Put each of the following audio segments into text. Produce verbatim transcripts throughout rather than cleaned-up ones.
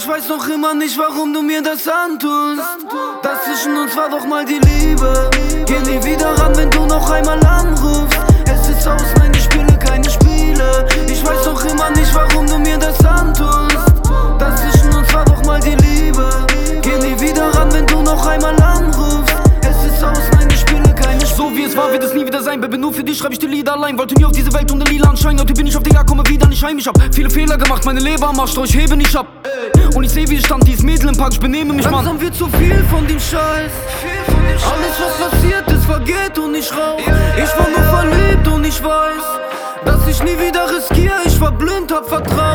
weiß noch immer nicht, warum du mir das antust. Das zwischen uns war doch mal die Liebe. Geh nie wieder ran, wenn du noch einmal anrufst. Es ist aus, nein, ich spiele keine Spiele. Ich weiß noch immer nicht, warum du mir das antust. Das zwischen uns war doch mal die Liebe. Geh nie wieder ran, wenn du noch einmal anrufst. Es ist aus, nein, ich spiele keine Spiele. So wie es war, wird es nie wieder sein. Baby, nur für dich schreib ich die Lieder allein. Wollte nie auf diese Welt und den lila anscheinend. Heute bin ich auf der Jagd, komme wieder nicht heim. Ich hab viele Fehler gemacht, meine Leber macht ich hebe nicht ab. Und ich seh, wie es stand, dieses Mädel im Park, ich benehme mich, Mann. Langsam wird zu viel von dem Scheiß. Alles, was passiert ist, vergeht und ich rauch. Ich war nur verliebt und ich weiß, dass ich nie wieder riskiere. Ich war blind, hab vertraut.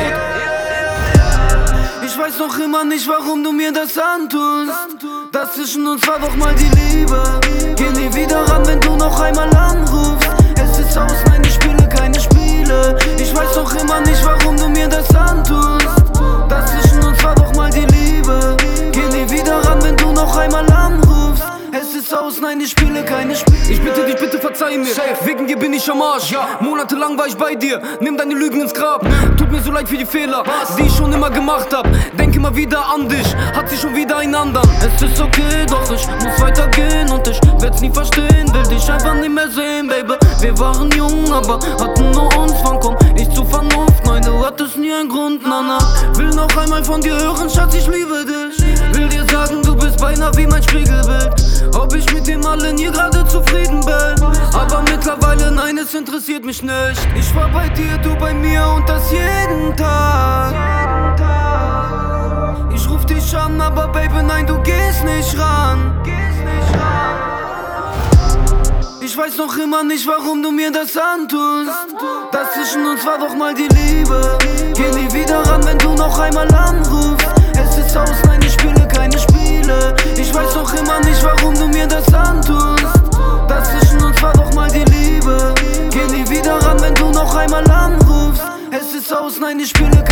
Ich weiß noch immer nicht, warum du mir das antust. Das zwischen uns war doch mal die Liebe. Geh nie wieder ran, wenn du noch einmal anrufst. Es ist aus, nein, ich spiele keine Spiele. Ich weiß noch immer nicht, warum du mir das antust. Das zwischen uns war doch mal die Liebe. Geh nie wieder ran, wenn du noch einmal anrufst. Es ist aus, nein, ich spiele keine Spiele. Ich bitte dich, bitte verzeih mir. Wegen dir bin ich am Arsch. Ja. Monatelang war ich bei dir. Nimm deine Lügen ins Grab. Tut mir so leid für die Fehler, die ich schon immer gemacht hab. Denk immer wieder an dich. Hat sie schon wieder einen anderen. Es ist okay, doch ich muss weitergehen. Und ich werd's nie verstehen. Will dich einfach nicht mehr sehen, Baby. Wir waren jung, aber hatten nur uns. Wann komm ich zu Vernunft? Nein, du hattest nie einen Grund, Nana. Will noch einmal von dir hören, Schatz, ich liebe dich. Will dir sagen, du bist beinahe wie mein Spiegelbild. Ob ich mit dem allen hier gerade zufrieden bin. Aber mittlerweile, nein, es interessiert mich nicht. Ich war bei dir, du bei mir und das jeden Tag. Ich ruf dich an, aber Baby, nein, du gehst nicht ran. Ich weiß noch immer nicht, warum du mir das antust. Das zwischen uns war doch mal die Liebe. Geh nie wieder ran, wenn du noch einmal anrufst. Es ist aus, nein, ich spiele keine Spiele. Ich weiß noch immer nicht, warum du mir das antust. Das zwischen uns war doch mal die Liebe. Geh nie wieder ran, wenn du noch einmal anrufst. Es ist aus, nein, ich spiele